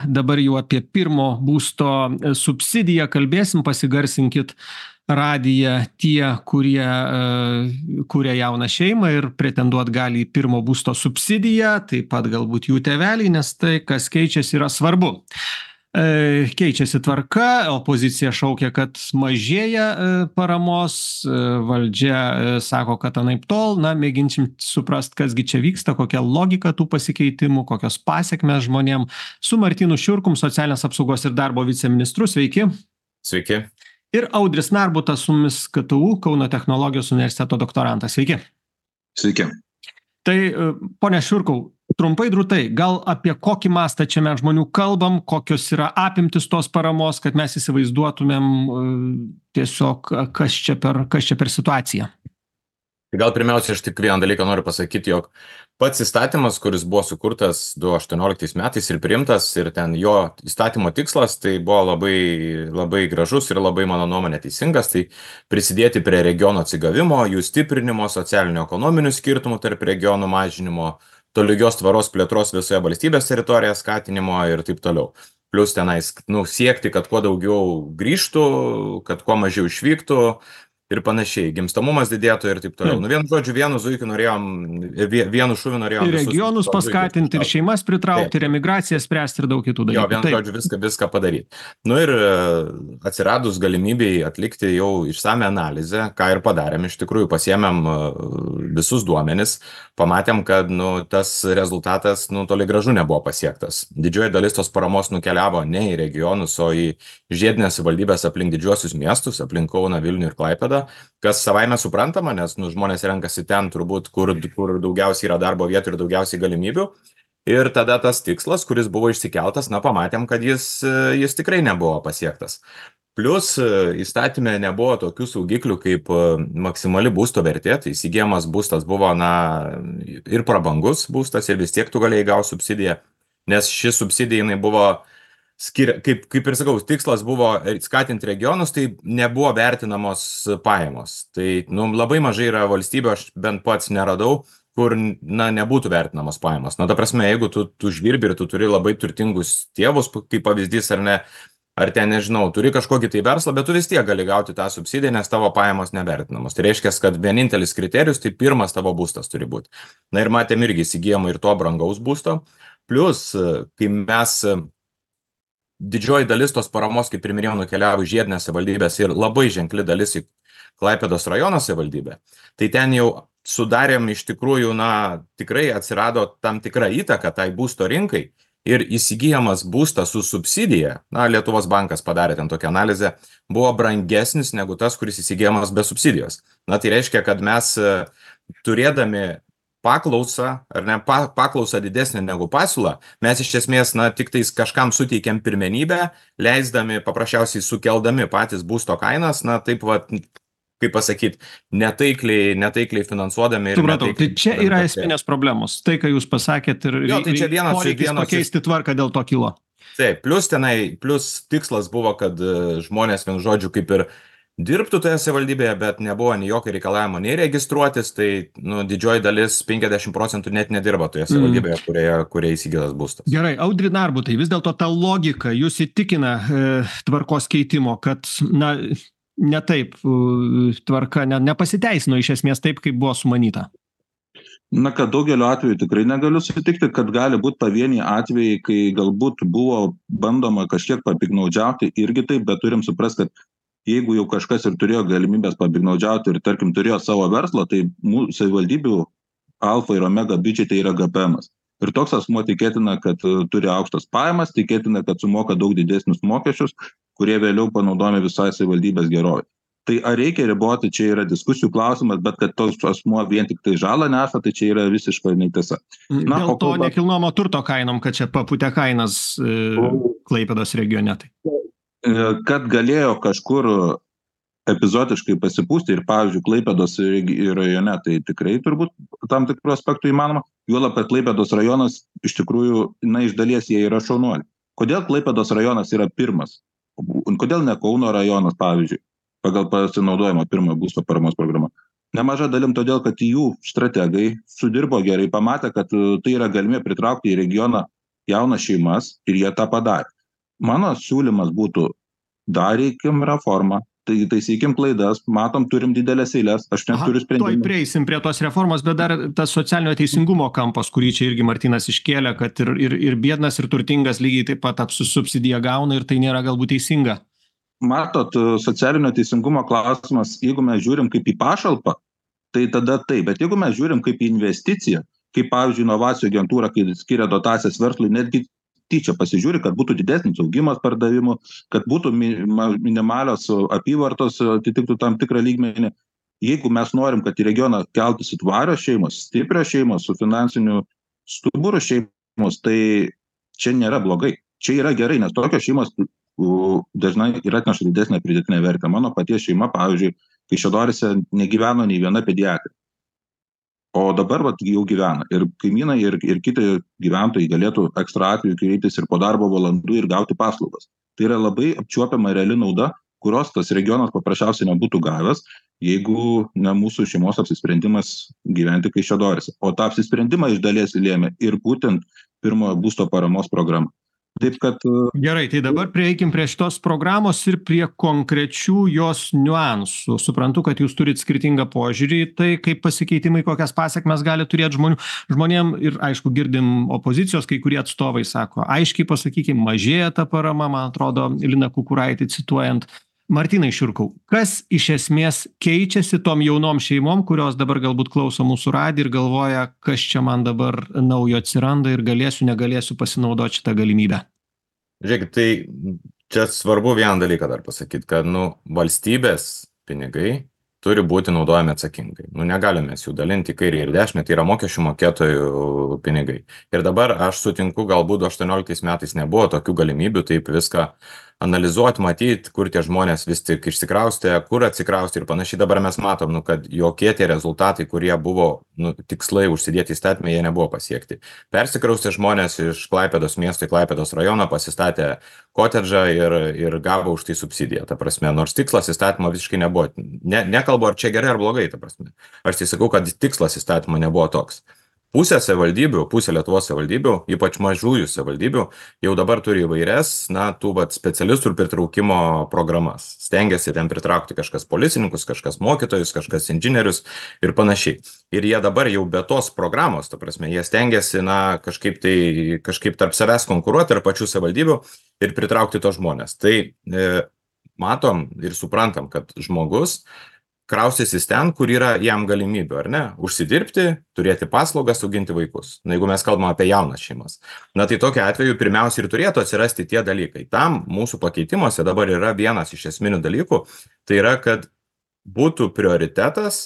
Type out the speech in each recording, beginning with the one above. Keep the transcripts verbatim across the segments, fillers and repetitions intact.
Dabar jau apie pirmo būsto subsidiją kalbėsim, pasigarsinkit radiją tie, kurie uh, kuria jauną šeimą ir pretenduot gali į pirmo būsto subsidiją, taip pat galbūt jų tėveliai, nes tai, kas keičiasi, yra svarbu. Uh, keičiasi tvarka, opozicija šaukia, kad mažėja uh, paramos, uh, valdžia uh, sako, kad anaip tol, na, mėginsim suprast, kasgi čia vyksta, kokia logika tų pasikeitimų, kokios pasekmės žmonėm. Su Martynu Šiurkum, socialinės apsaugos ir darbo viceministru, sveiki. Sveiki. Ir Audris Narbutas, su mumis K T U, Kauno technologijos universiteto doktorantas. Sveiki. Sveiki. Tai, ponia Šiurkau, trumpai drūtai, gal apie kokį mastą čia mes žmonių kalbam, kokios yra apimtis tos paramos, kad mes įsivaizduotumėm tiesiog, kas čia per, kas čia per situaciją? Gal pirmiausia, aš tik vieną dalyką noriu pasakyti, jog pats įstatymas, kuris buvo sukurtas du tūkstančiai aštuonioliktais metais ir priimtas, ir ten jo įstatymo tikslas, tai buvo labai, labai gražus ir labai, mano nuomonė, teisingas, tai prisidėti prie regiono atsigavimo, jų stiprinimo, socialinio-ekonominių skirtumų tarp regionų mažinimo, tolygios tvaros plėtros visoje valstybės teritorijoje skatinimo ir taip toliau. Plius tenais, nu, siekti, kad kuo daugiau grįžtų, kad kuo mažiau išvyktų, ir panašiai, gimstamumas didėtų ir taip toliau. Nu, vienu žodžiu, vienu zuikiu norėjom, vienu šuviu norėjom... Ir regionus paskatinti, ir šeimas pritraukti, ir emigraciją spręsti, ir daug kitų dalykų. Jo, vienu žodžiu, viską, viską padaryti. Nu ir atsiradus galimybei atlikti jau išsame analizę, ką ir padarėm, iš tikrųjų pasiėmėm visus duomenis, pamatėm, kad, nu, tas rezultatas, nu, toli gražu nebuvo pasiektas. Didžioji dalis tos paramos nukeliavo ne į regionus, o į žiedinės valdybės aplink didžiuosius miestus, aplink Kauną, Vilnių ir Klaipėdą, kas savaime suprantama, nes nu, žmonės renkasi ten turbūt, kur, kur daugiausiai yra darbo vietų ir daugiausiai galimybių. Ir tada tas tikslas, kuris buvo išsikeltas, na, pamatėm, kad jis, jis tikrai nebuvo pasiektas. Plius įstatymė nebuvo tokių saugiklių kaip maksimali būsto vertė, tai įsigijamas būstas buvo, na, ir prabangus būstas ir vis tiek tu galėjai gauti subsidiją, nes ši subsidija jinai buvo Skir, kaip, kaip ir sakau, tikslas buvo skatinti regionus, tai nebuvo vertinamos pajamos. Tai nu, labai mažai yra valstybių, aš bent pats neradau, kur na, nebūtų vertinamos pajamos. Na, ta prasme, jeigu tu, tu žvirbi ir tu turi labai turtingus tėvus, kaip pavyzdys ar ne, ar ten, nežinau, turi kažkokį tai verslą, bet tu vis tiek gali gauti tą subsidiją, nes tavo pajamos nevertinamos. Tai reiškia, kad vienintelis kriterijus, tai pirmas tavo būstas turi būti. Na ir matėm irgi įsigijama ir to brangaus būsto. Plius, kai mes... Didžioji dalis tos paramos, kaip ir minėjau, nukeliavo žiedinės savivaldybės ir labai ženkli dalis į Klaipėdos rajono savivaldybę. Tai ten jau sudarėm iš tikrųjų, na, tikrai atsirado tam tikra įtaka tai būsto rinkai ir įsigijamas būstas su subsidija, na, Lietuvos bankas padarė ten tokią analizę, buvo brangesnis negu tas, kuris įsigijamas be subsidijos. Na, tai reiškia, kad mes turėdami paklausą, ar ne, pa, paklausą didesnė negu pasiūla, mes iš esmės, na, tik tais kažkam suteikiam pirmenybę, leisdami, paprasčiausiai sukeldami patys būsto kainas, na, taip va, kaip pasakyti, netaikliai, netaikliai finansuodami. Supratau, tai čia yra esminės problemos, tai, ką jūs pasakėt, ir jo, tai čia vienas, poreikis vienas, pakeisti tvarką dėl to kilo. Taip, plus tenai, plus tikslas buvo, kad žmonės, vien žodžiu, kaip ir dirbtų toje savivaldybėje, bet nebuvo nei jokio reikalavimo nei registruotis, tai nu, didžioji dalis, penkiasdešimt procentų net nedirba toje savivaldybėje, mm. kurioje, kurioje įsigytas būstas. Gerai, Audri Narbutai, vis dėlto ta logika jūs įtikina e, tvarkos keitimo, kad na, ne taip e, tvarka ne, nepasiteisino iš esmės taip, kaip buvo sumanyta. Na, kad daugeliu atveju tikrai negaliu sutikti, kad gali būti pavieniai atvejai, kai galbūt buvo bandoma kažkiek papignaudžiauti irgi taip, bet turim suprasti, kad jeigu jau kažkas ir turėjo galimybės papignaudžiauti ir, tarkim, turėjo savo verslą, tai mūsų savivaldybių alfa ir omega biudžete yra G P Emas. Ir toks asmuo tikėtina, kad turi aukštas pajamas, tikėtina, kad sumoka daug didesnius mokesčius, kurie vėliau panaudojami visai savivaldybės gerovai. Tai ar reikia riboti, čia yra diskusijų klausimas, bet kad toks asmuo vien tik tai žalą neša, tai čia yra visiškai netiesa. Na, dėl to kalba... nekilnojamo turto kainom, kad čia papūtė kainas e, Klaipėdos regione. Tai. Kad galėjo kažkur epizodiškai pasipūsti ir, pavyzdžiui, Klaipėdos rajone, tai tikrai turbūt tam tikrų aspektų įmanoma. Juolab, kad Klaipėdos rajonas iš tikrųjų, na, iš dalies jie yra šaunuoliai. Kodėl Klaipėdos rajonas yra pirmas? Kodėl ne Kauno rajonas, pavyzdžiui, pagal pasinaudojimo pirmojo būsto paramos programą? Nemaža dalim todėl, kad jų strategai sudirbo gerai, pamatė, kad tai yra galimybė pritraukti į regioną jaunas šeimas ir jie tą padarė. Mano siūlymas būtų, darykim reformą, tai taisykim klaidas, matom, turim didelės eilės, aš neturiu sprendimų. Tuoj prieisim prie tos reformos, bet dar tas socialinio teisingumo kampas, kurį čia irgi Martynas iškėlė, kad ir, ir, ir biednas, ir turtingas lygiai taip pat su subsidiją gauna ir tai nėra galbūt teisinga. Matot, socialinio teisingumo klausimas, jeigu mes žiūrim kaip į pašalpą, tai tada taip, bet jeigu mes žiūrim kaip į investiciją, kaip pavyzdžiui inovacijų agentūra, kai skiria dotacijas verslui, netgi tyčia pasižiūri, kad būtų didesnis augimas pardavimų, kad būtų minimalios apyvartos atitiktų tam tikrą lygmenį. Jeigu mes norim, kad į regioną keltųsi tvarios šeimos, stiprios šeimos, su finansiniu stuburu šeimos, tai čia nėra blogai. Čia yra gerai, nes tokios šeimos dažnai yra atneša didesnę pridėtinę vertę. Mano paties šeima, pavyzdžiui, Kaišiadoryse negyveno nei viena pediatrė. O dabar vat, jau gyvena. Ir kaimynai, ir, ir kiti gyventojai galėtų ekstra atveju kreiptis ir po darbo valandų ir gauti paslaugas. Tai yra labai apčiuopiama reali nauda, kurios tas regionas paprasčiausiai nebūtų gavęs, jeigu ne mūsų šeimos apsisprendimas gyventi Kaišiadoryse. O tą apsisprendimą iš dalies lėmė ir būtent pirmojo būsto paramos programa. Taip, kad... Gerai, tai dabar prieikim prie šitos programos ir prie konkrečių jos niuansų. Suprantu, kad jūs turit skirtingą požiūrį į tai, kaip pasikeitimai, kokias pasekmes gali turėti žmonių. Žmonėm ir, aišku, girdim opozicijos, kai kurie atstovai sako, aiškiai pasakykim, mažėja ta parama, man atrodo, Liną Kukuraitį cituojant. Martynai Šiurkau, kas iš esmės keičiasi tom jaunom šeimom, kurios dabar galbūt klauso mūsų radiją ir galvoja, kas čia man dabar naujo atsiranda ir galėsiu, negalėsiu pasinaudoti šitą galimybę? Žiūrėkit, tai čia svarbu vieną dalyką dar pasakyti, kad nu, valstybės pinigai turi būti naudojami atsakingai. Nu, negalime jų dalinti kairį ir dešinę, tai yra mokesčių mokėtojų pinigai. Ir dabar aš sutinku, galbūt aštuonioliktais metais nebuvo tokių galimybių taip viską analizuoti, matyti, kur tie žmonės vis tik išsikraustė, kur atsikraustė ir panašiai. Dabar mes matom, nu, kad jokie tie rezultatai, kurie buvo nu, tikslai užsidėti įstatymai, jie nebuvo pasiekti. Persikraustė žmonės iš Klaipėdos miesto į Klaipėdos rajoną, pasistatė kotedžą ir, ir gavo už tai subsidiją. Ta prasme, nors tikslas įstatymo visiškai nebuvo. Ne, nekalbu, ar čia gerai ar blogai, ta prasme. Aš tai sakau, kad tikslas įstatymo nebuvo toks. Pusė savivaldybių, pusė Lietuvos savivaldybių, ypač mažųjų savivaldybių, jau dabar turi įvairias, na, tų vat, specialistų ir pritraukimo programas. Stengiasi ten pritraukti kažkas policininkus, kažkas mokytojus, kažkas inžinierius ir panašiai. Ir jie dabar jau be tos programos, ta prasme, jie stengiasi, na, kažkaip tai, kažkaip tarp savęs konkuruoti ir pačių savivaldybių ir pritraukti tos žmonės. Tai e, matom ir suprantam, kad žmogus kraustysis ten, kur yra jam galimybių, ar ne? Užsidirbti, turėti paslaugas, auginti vaikus. Na, jeigu mes kalbame apie jaunas šeimas. Na, tai tokiu atveju pirmiausia ir turėtų atsirasti tie dalykai. Tam mūsų pakeitimuose dabar yra vienas iš esminių dalykų. Tai yra, kad būtų prioritetas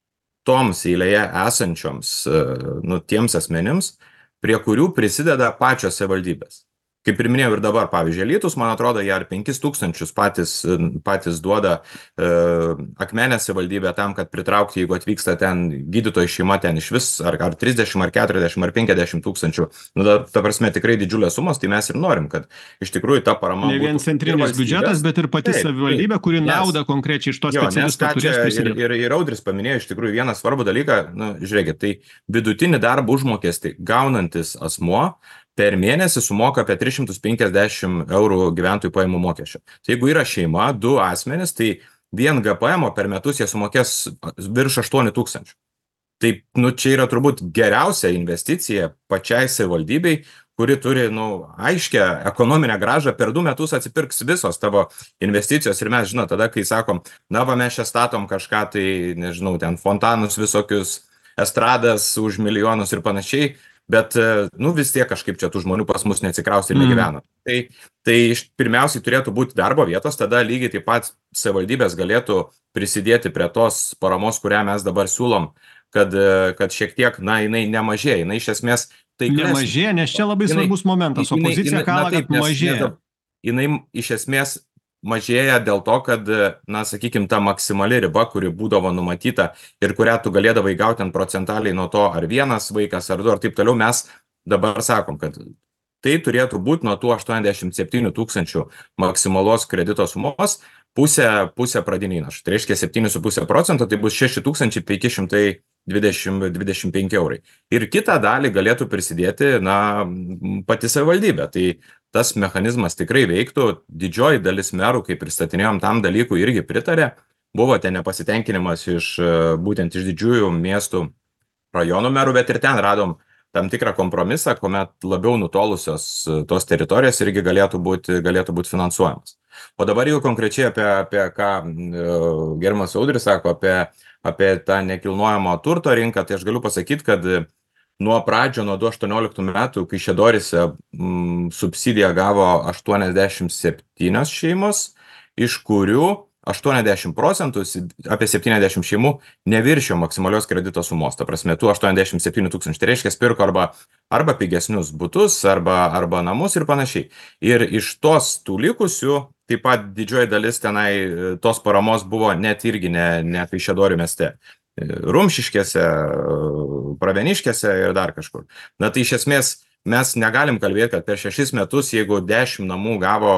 toms eilėje esančioms, nu, tiems asmenims, prie kurių prisideda pačios savivaldybės. Kaip ir minėjau ir dabar, pavyzdžiui, Alytus, man atrodo, jie ar penkis tūkstančius patys, patys duoda e, Akmenės savivaldybė tam, kad pritraukti, jeigu atvyksta ten gydytojų šeima, ten iš vis ar, ar trisdešimt, ar keturiasdešimt, ar penkiasdešimt tūkstančių. Nu, ta, ta prasme, tikrai didžiulės sumos, tai mes ir norim, kad iš tikrųjų ta parama ne vien centrinis biudžetas, bet ir pati taip, savivaldybė, kuri nes, naudą konkrečiai iš to specialisto turės prisidėti. Ir, ir, ir Audris paminėjo iš tikrųjų vieną svarbų dalyką, nu, žiūrėkit, tai vidutinį darbo užmokestį gaunantis asmuo per mėnesį sumoka apie tris šimtus penkiasdešimt eurų gyventojų pajamų mokesčio. Tai jeigu yra šeima, du asmenys, tai vien G P M per metus jie sumokės virš aštuonių tūkstančių. Tai nu, čia yra turbūt geriausia investicija pačiai savivaldybei, kuri turi nu, aiškę ekonominę grąžą, per du metus atsipirks visos tavo investicijos. Ir mes, žinau, tada, kai sakom, na, va, mes čia statom kažką, tai, nežinau, ten fontanus visokius, estradas už milijonus ir panašiai, bet, nu, vis tiek kažkaip čia tų žmonių pas mus neatsikrausti ir mm. negyvena. Tai, tai pirmiausiai turėtų būti darbo vietos, tada lygiai taip pat savivaldybės galėtų prisidėti prie tos paramos, kurią mes dabar siūlom, kad, kad šiek tiek, na, jinai nemažėja, jinai iš esmės... Tai nemažėja, nes čia labai jinai, svarbus momentas, opozicija kala, kad mažėja. Jinai iš esmės mažėja dėl to, kad, na, sakykime, ta maksimali riba, kuri būdavo numatyta ir kurią tu galėdavai gauti ant procentaliai nuo to, ar vienas vaikas, ar du, ar taip toliau, mes dabar sakom, kad tai turėtų būti nuo tų aštuoniasdešimt septynių tūkstančių maksimalos kredito sumos, pusė, pusė pradinį įnašą. Tai reiškia septyni su puse procento, tai bus šeši tūkstančiai penki šimtai dvidešimt dvidešimt penki eurai. Ir kitą dalį galėtų prisidėti, na, pati savivaldybė. Tai tas mechanizmas tikrai veiktų. Didžioji dalis merų, kai pristatinėjom tam dalykui, irgi pritarė. Buvo ten nepasitenkinimas iš būtent iš didžiųjų miestų rajonų merų, bet ir ten radom tam tikrą kompromisą, kuomet labiau nutolusios tos teritorijos irgi galėtų būti, galėtų būti finansuojamas. O dabar jau konkrečiai apie, apie ką gerbiamas Audris sako, apie, apie tą nekilnojamo turto rinką, tai aš galiu pasakyti, kad nuo pradžio, nuo du tūkstančiai aštuonioliktų metų, Kaišiadoryse mm, subsidiją gavo aštuoniasdešimt septynios šeimos, iš kurių aštuoniasdešimt procentų, apie septyniasdešimt šeimų neviršijo maksimalios kredito sumos. Ta prasme, tų aštuoniasdešimt septyni tūkstančiai, tai reiškia, pirko arba, arba pigesnius butus, arba, arba namus ir panašiai. Ir iš tos tų likusių, taip pat didžioji dalis tenai tos paramos buvo net irgi ne, ne Kaišiadorių mieste. Rumšiškėse, Pravieniškėse ir dar kažkur. Na tai iš esmės mes negalim kalbėti, kad per šešis metus, jeigu dešimt namų gavo,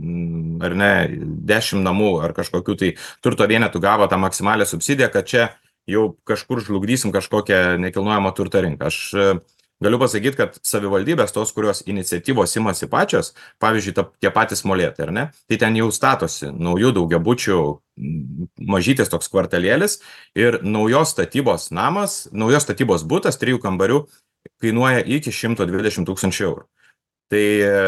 ar ne, dešimt namų ar kažkokių tai turto vienetų gavo tą maksimalę subsidiją, kad čia jau kažkur žlugdysim kažkokią nekilnojamo turto rinką. Aš galiu pasakyti, kad savivaldybės, tos, kurios iniciatyvos imasi pačios, pavyzdžiui, ta, tie patys Molėtai, ar ne, tai ten jau statosi naujų daugiabučių mažytis toks kvartalėlis ir naujos statybos namas, naujos statybos butas, trijų kambarių, kainuoja iki šimto dvidešimt tūkstančių eurų. Tai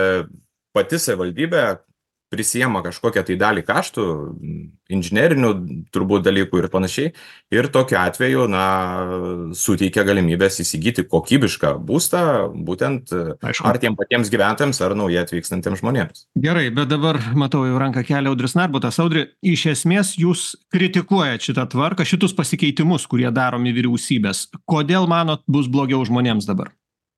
pati savivaldybė prisijema kažkokią tai dalį kaštų, inžinerinių turbūt dalykų ir panašiai, ir tokiu atveju, na, suteikia galimybės įsigyti kokybišką būstą, būtent Aišku. Ar tiem patiems gyventojams, ar naujai atvykstantiems žmonėms. Gerai, bet dabar matau jau ranką kelia Audris Narbutas. Audri, iš esmės jūs kritikuojat šitą tvarką, šitus pasikeitimus, kurie daromi vyriausybės. Kodėl manot bus blogiau žmonėms dabar?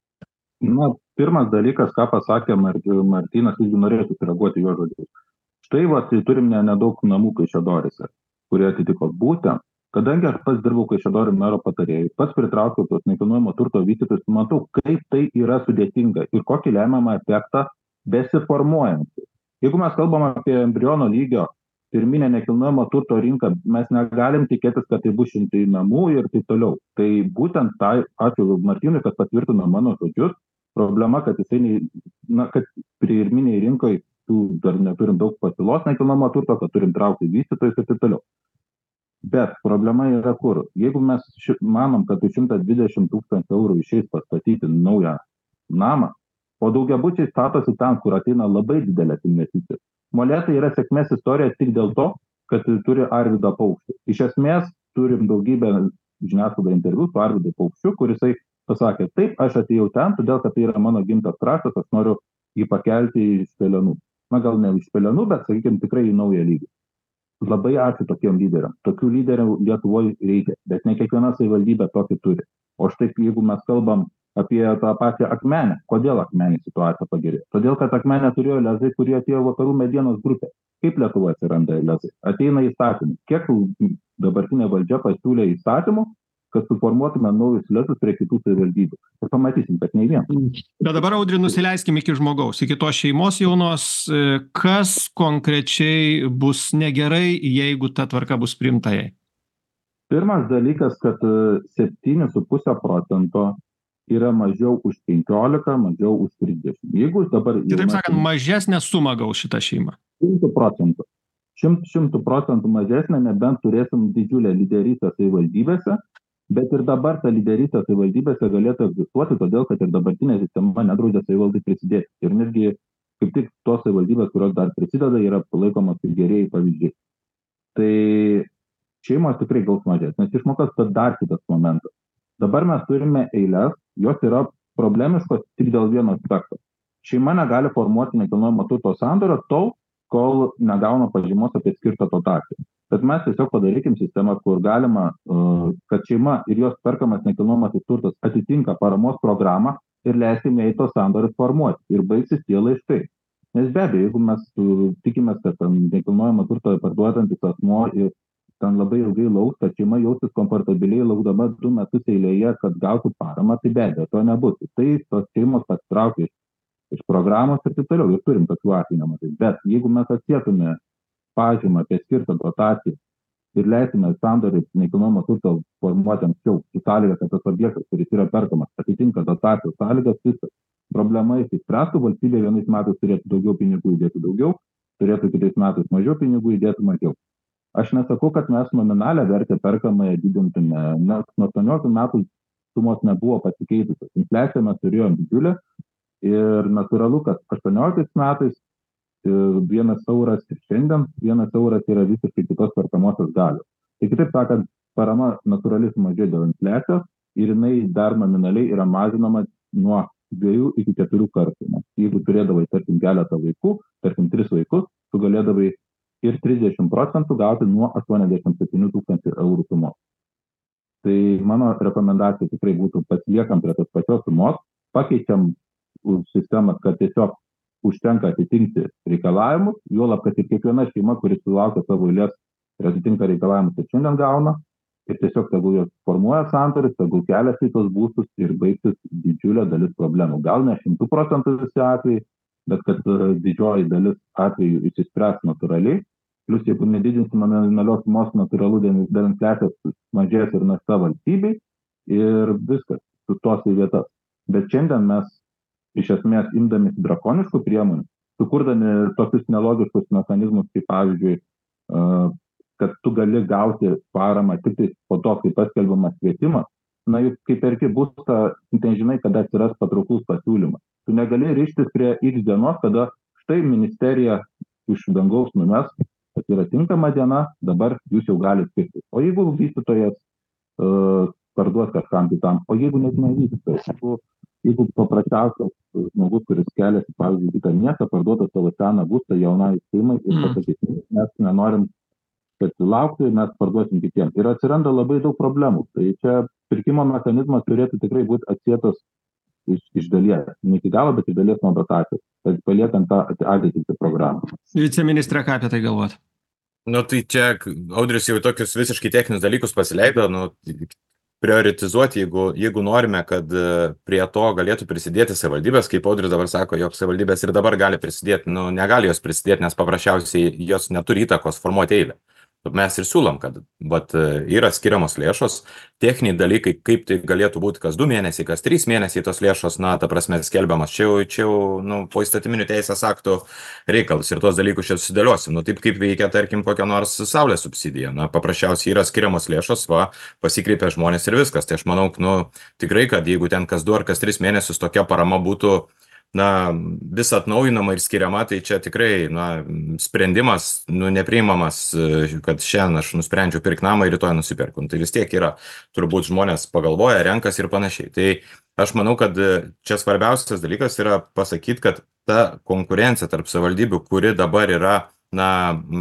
Na, pirmas dalykas, ką pasakė Martynas, jeigu norėtų reaguoti jo žodžius. Štai, va, tai turim ne, nedaug namų Kaišiadoryse, kurie atitiko būtent, kadangi aš pats dirbau Kaišiadorių mero patarėjai, pats pritraukiau tos nekilnojamo turto vystytojus, matau, kaip tai yra sudėtinga ir kokį lemiamą efektą besiformuojantį. Jeigu mes kalbam apie embriono lygio pirminę nekilnojamo turto rinką, mes negalim tikėtis, kad tai bus šimtai namų ir taip toliau. Tai būtent tai, ačiū Martynui, kad patvirtino mano žodžius. Problema, kad jisai, na, kad pirminiai rinkoje dar neturim daug pasiūlos nekilnojamo turto, kad turim traukti vystytojus ir taip toliau. Bet problema yra kur? Jeigu mes ši, manom, kad šimtas dvidešimt tūkstančių eurų išeis pastatyti naują namą, o daugiabučiai statosi ten, kur ateina labai didelės investicijos. Molėtai yra sėkmės istorija tik dėl to, kad turi Arvydą Paukštį. Iš esmės turim daugybę žiniasklaidos interviu su Arvydu Paukščiu, kurisai pasakė, taip, aš atėjau ten, todėl, kad tai yra mano gimtas kraštas, aš noriu jį pakelti iš pelenų. Na, gal ne iš pelenų, bet, sakykime, tikrai į naują lygį. Labai ačiū tokiem lyderiam. Tokių lyderių Lietuvoje reikia, bet ne kiekviena savivaldybė tokį turi. O štai, jeigu mes kalbam apie tą pačią Akmenę, kodėl Akmenė situacija pagerėjo? Todėl, kad Akmenė turėjo lezai, kurie atėjo vakarų medienos grupė. Kaip Lietuvoje atsiranda lezai? Ateina įstatymai. Kiek dabartinė valdžia pasiūlė įstatymų, kad suformuotume naujus lezus prie kitų savivaldybių. Ir pamatysim, kad nei vien. Bet dabar, Audri, nusileiskim iki žmogaus, iki tos šeimos jaunos. Kas konkrečiai bus negerai, jeigu ta tvarka bus priimta jai? Pirmas dalykas, kad septyni su puse procento yra mažiau už penkiolika, mažiau už trisdešimt. Jeigu dabar... Kitaip sakant, mažesnę sumą gaus šitą šeimą. šimtų procentų. Šimtų procentų mažesnė, nebent turėsim didžiulę lyderystę savivaldybėse, bet ir dabar ta lyderystė savivaldybėse galėtų egzistuoti, todėl kad ir dabartinė sistema nedraudžia savivaldai prisidėti. Ir netgi kaip tik tos savivaldybės, kurios dar prisideda, yra palaikomas kaip gerieji pavyzdžiai. Tai šeimos tikrai gaus mažesnės išmokas, bet dar kitas momentas. Dabar mes turime eilės, jos yra problemiškos tik dėl vieno aspekto. Šeima negali formuoti nekilnojamo turto sandorio tol, kol negauna pažymos apie skirtą dotaciją. Bet mes tiesiog padarykim sistemą, kur galima, kad šeima ir jos perkamas nekilnojamasis turtas atitinka paramos programą ir leisime į tos sandorius formuoti. Ir baigsis tie laiškai. Nes be abejo, jeigu mes tikimės, kad nekilnojamą turtą parduodantis asmuo ir ten labai ilgai lauks, kad šeima jaustis komfortabiliai laukdama du metus eilėje, kad gautų paramą, tai be abejo, to nebus. Tai tos šeimos pasitraukia iš, iš programos ir taip toliau. Ir turim tokių atvejų nemažai. Bet jeigu mes atsietume pažymą apie skirtą dotaciją ir leisime sandorį nekilnojamo turto formuoti anksčiau, su sąlyga, kad tas objektas, kuris yra perkamas, atitinka dotacijos sąlygas, viskas. Problema išsispręstų, valstybė vienais metais turėtų daugiau pinigų įdėti daugiau, turėtų kitais metais mažiau pinigų įdėti mažiau. Aš nesakau, kad mes nominalią vertę perkamąją didintume, nes nuo aštuonioliktų metų sumos nebuvo pasikeitusios. Infliaciją mes turėjom didžiulę ir natūralu, kad aštuonioliktais metais vienas euras ir šiandien vienas euras yra visiškai kitos perkamosios galios. Tai kitaip sakant, parama natūraliai sumažėjo dėl infliacijos ir jinai dar nominaliai yra mažinama nuo dviejų iki keturių kartų. Nes jeigu turėdavai, tarkim, keletą vaikų, tarkim, tris vaikus, tu galėdavai ir trisdešimt procentų gauti nuo aštuoniasdešimt septynių tūkstančių eurų sumos. Tai mano rekomendacija tikrai būtų pasiliekam prie tos pačios sumos, pakeičiam sistemą, kad tiesiog užtenka atitinti reikalavimus, juolab, kad ir kiekviena šeima, kuris sulaukia savo eilės ir atitinka reikalavimus, tai šiandien gauna, ir tiesiog tegul jos formuoja sandorius, tegul keliasi į tos būstus ir baigsis didžiulė dalis problemų. Gal ne šimtų procentų visi atvejai, bet kad didžioji dalis atvejų išsispręs natūraliai. Plius, jeigu nedidinsime nominalios sumos, natūralu dėl infliacijos mažės ir našta valstybei ir viskas sustos į vietas. Bet šiandien mes iš esmės imdami drakoniškų priemonių, sukurdami tokius nelogiškus mechanizmus, kaip pavyzdžiui, kad tu gali gauti paramą tik tai po to, kai paskelbiamas kvietimas, na juk kai perki būstą, tai žinai, kada atsiras patrauklus pasiūlymas. Tu negali ryžtis prie X dienos, kada štai ministerija iš dangaus numes, kad yra tinkama diena, dabar jūs jau galite pirkti. O jeigu vystytojas uh, parduos kažkam kitam, o jeigu net nevystytojas, jeigu, jeigu paprasčiausias žmogus, kuris keliasi, pavyzdžiui, kitą miestą, parduoda savo seną būstą jaunai šeimai ir pasakys, mes nenorim, kad laukti, mes parduosim kitiems. Ir atsiranda labai daug problemų. Tai čia pirkimo mechanizmas turėtų tikrai būti atsietas iš, iš dalies. Ne iki galo, bet iš dalies nuo dotacijos. Tai paliekant tą ateitį programą. Viceministrė, ką apie tai galvot? Nu tai čia Audrius jau tokius visiškai techninius dalykus pasileido, nu prioritizuoti, jeigu, jeigu norime, kad prie to galėtų prisidėti savivaldybės, kaip Audrius dabar sako, jog savivaldybės ir dabar gali prisidėti, nu negali jos prisidėti, nes paprasčiausiai jos neturi įtakos formuoti eilę. Mes ir siūlom, kad vat, yra skiriamos lėšos, techniniai dalykai, kaip tai galėtų būti kas du mėnesiai, kas trys mėnesiai tos lėšos, na, ta prasme, skelbiamas. Čia jau, čia jau nu, po įstatyminių teisės aktų reikalas ir tuos dalykus čia susidėliosim. Nu, taip kaip veikia, tarkim, kokia nors saulės subsidija. Na, paprasčiausiai yra skiriamos lėšos, va, pasikreipia žmonės ir viskas. Tai aš manau, nu, tikrai, kad jeigu ten kas du ar kas tris mėnesius tokia parama būtų na, vis atnaujinama ir skiriama, tai čia tikrai, na, sprendimas, nu, nepriimamas, kad šiandien aš nusprendžiau pirkti namą ir rytoj nusipirku. Tai vis tiek yra, turbūt žmonės pagalvoja, renkas ir panašiai. Tai aš manau, kad čia svarbiausias dalykas yra pasakyti, kad ta konkurencija tarp savivaldybių, kuri dabar yra, na,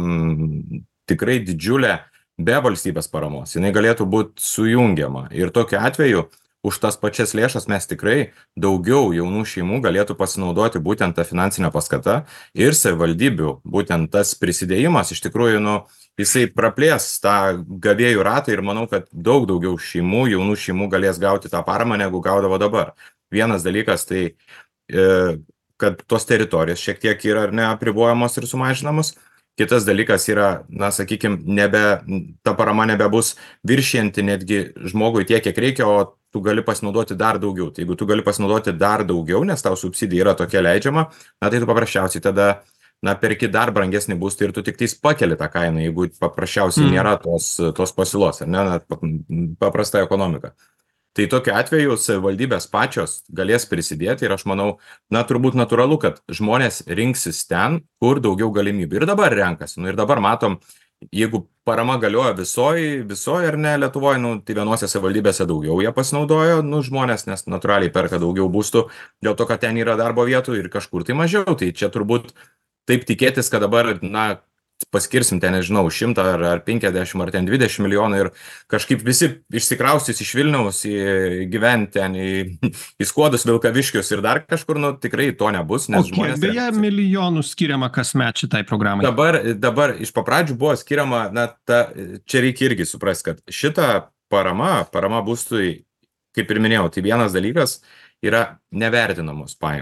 mm, tikrai didžiulė be valstybės paramos, jinai galėtų būti sujungiama. Ir tokiu atveju už tas pačias lėšas mes tikrai daugiau jaunų šeimų galėtų pasinaudoti būtent tą finansinę paskatą ir savivaldybių, būtent tas prisidėjimas iš tikrųjų, nu, jisai praplės tą gavėjų ratą ir manau, kad daug daugiau šeimų, jaunų šeimų galės gauti tą paramą, negu gaudavo dabar. Vienas dalykas tai, e, kad tos teritorijos šiek tiek yra ar ne apribojamos ir sumažinamos. Kitas dalykas yra, na, sakykime, nebe, ta parama nebebus viršijanti netgi žmogui tiek, kiek reikia, o tu gali pasinaudoti dar daugiau. Tai jeigu tu gali pasinaudoti dar daugiau, nes tau subsidija yra tokia leidžiama, na, tai tu paprasčiausiai tada, na, perki dar brangesnį būstą ir tu tik tais pakeli tą kainą, jeigu paprasčiausiai mm. nėra tos, tos pasiūlos, ar ne, na, paprasta ekonomika. Tai tokiu atveju savivaldybės pačios galės prisidėti ir aš manau, na, turbūt natūralu, kad žmonės rinksis ten, kur daugiau galimybių. Ir dabar renkasi. Nu, ir dabar matom, jeigu parama galioja visoje, visoje ar ne Lietuvoje, nu, tai vienose savivaldybėse daugiau jie pasinaudojo, nu, žmonės, nes natūraliai perka daugiau būstų, dėl to, kad ten yra darbo vietų ir kažkur tai mažiau. Tai čia turbūt taip tikėtis, kad dabar, na, paskirsim ten, nežinau, šimtą ar, ar penkiasdešimt ar ten dvidešimt milijonų ir kažkaip visi išsikraustys iš Vilniaus į gyventi ten į, į Skuodus, Vilkaviškius ir dar kažkur, nu tikrai to nebus, nes okay, žmonės... Beje, renkasi. Milijonų skiriama kasmet šitai programai. Dabar, dabar iš papradžių buvo skiriama, na, ta, čia reikia irgi suprasti, kad šita parama, parama būstui, kaip ir minėjau, tai vienas dalykas yra nevertinamos pajamos.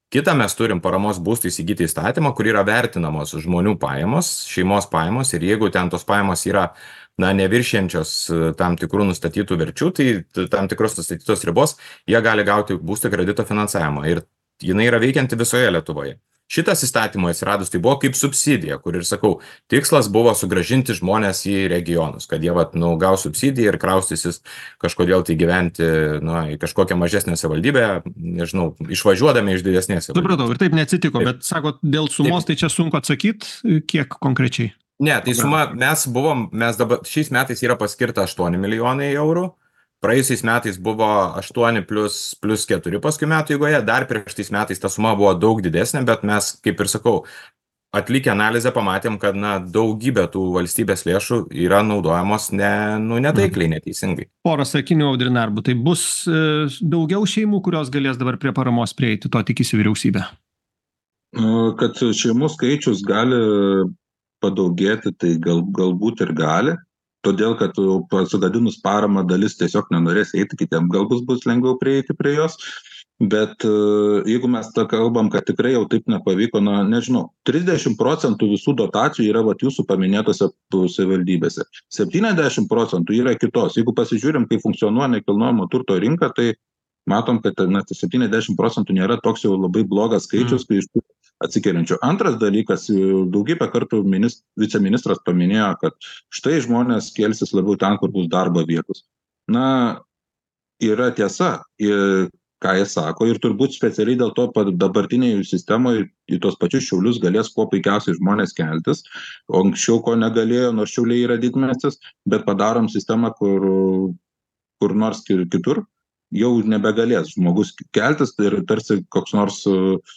Kita mes turim paramos būstui įsigyti įstatymą, kur yra vertinamos žmonių pajamos, šeimos pajamos ir jeigu ten tos pajamos yra na, neviršiančios tam tikrų nustatytų verčių, tai tam tikros nustatytos ribos, jie gali gauti būsto kredito finansavimą ir jinai yra veikianti visoje Lietuvoje. Šitas įstatymo atsiradus tai buvo kaip subsidija, kur ir sakau, tikslas buvo sugrąžinti žmonės į regionus, kad jie vat, nu, gaus subsidiją ir kraustysis kažkodėl tai gyventi nu, į kažkokią mažesnę savivaldybę, nežinau, išvažiuodami iš didesnės savivaldybės. Supratau, ir taip neatsitiko, taip. Bet sakot, dėl sumos taip. Tai čia sunku atsakyti, kiek konkrečiai? Ne, tai suma, mes buvom, mes dabar šiais metais yra paskirta aštuoni milijonai eurų. Praėjusiais metais buvo aštuoni plus, plus keturi paskui metų eigoje, dar prieš tais metais ta suma buvo daug didesnė, bet mes, kaip ir sakau, atlikę analizę pamatėm, kad na, daugybė tų valstybės lėšų yra naudojamos ne, nu, netaikliai, neteisingai. Porą sakinių, Audri Narbu, tai bus e, daugiau šeimų, kurios galės dabar prie paramos prieiti, to tikisi vyriausybė? Kad šeimų skaičius gali padaugėti, tai gal, galbūt ir gali. Todėl, kad sugadinus paramą dalis tiesiog nenorės eiti, kitiem galbūt bus lengviau prieiti prie jos. Bet jeigu mes tą kalbam, kad tikrai jau taip nepavyko, na, nežinau, trisdešimt procentų visų dotacijų yra vat, jūsų paminėtose savivaldybėse. septyniasdešimt procentų yra kitos. Jeigu pasižiūrim, kaip funkcionuoja nekilnojamo turto rinka, tai matom, kad na, septyniasdešimt procentų nėra toks jau labai blogas skaičius, kai iš tų atsikeliančių. Antras dalykas, daugybę kartų minist, viceministras paminėjo, kad štai žmonės kelsis labiau ten, kur bus darbo vietos. Na, yra tiesa, ir, ką jie sako, ir turbūt specialiai dėl to dabartinėje sistemoje į tos pačius Šiaulius galės kuo puikiausiai žmonės keltis, o anksčiau ko negalėjo, nors Šiauliai yra didmiestis, bet padarom sistemą, kur, kur nors kitur jau nebegalės žmogus keltis, tai ir tarsi koks nors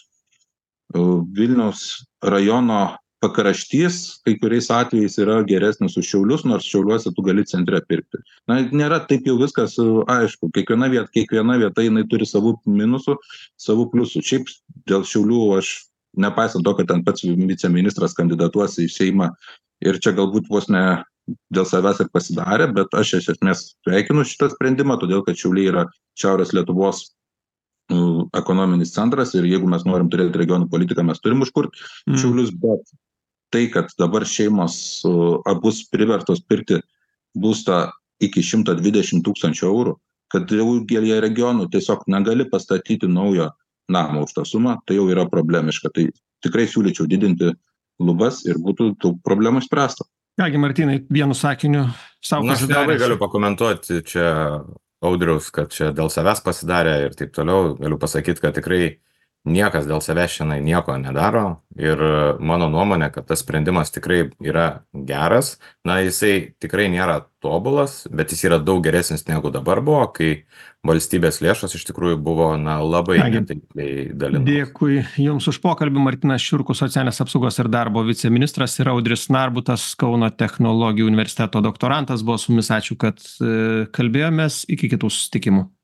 Vilniaus rajono pakraštys kai kuriais atvejais yra geresnis už Šiaulius, nors Šiauliuose tu gali centre pirkti. Na, nėra taip jau viskas aišku. Kiekviena vieta, kiekviena vieta jinai turi savų minusų, savų pliusų. Šiaip dėl Šiaulių aš, nepaisant to, kad ten pats viceministras kandidatuosi į Seimą ir čia galbūt vos ne dėl savęs ir pasidarė, bet aš iš esmės sveikinu šitą sprendimą, todėl kad Šiauliai yra Šiaurės Lietuvos ekonominis centras ir jeigu mes norim turėti regionų politiką, mes turim užkurti mm. Šiaulius, bet tai, kad dabar šeimos bus privertos pirkti būstą iki šimto dvidešimt tūkstančių eurų, kad daugelį regionų tiesiog negali pastatyti naujo namo už tą sumą, tai jau yra problemiška. Tai tikrai siūlyčiau didinti lubas ir būtų tų problemų spręsta. Kągi, Martynai, vienu sakiniu savo Na, aš labai galiu pakomentuoti čia Audriaus, kad čia dėl savęs pasidarė ir taip toliau. Galiu pasakyti, kad tikrai niekas dėl savęs šiandien nieko nedaro ir mano nuomonė, kad tas sprendimas tikrai yra geras. Na, jisai tikrai nėra tobulas, bet jis yra daug geresnis negu dabar buvo, kai valstybės lėšos iš tikrųjų buvo na, labai netaikliai dalinamos. Dėkui Jums už pokalbį. Martynas Šiurkus, socialinės apsaugos ir darbo viceministras, ir Audris Narbutas, Kauno technologijų universiteto doktorantas buvo su mumis. Ačiū, kad kalbėjomės. Iki kitų susitikimų.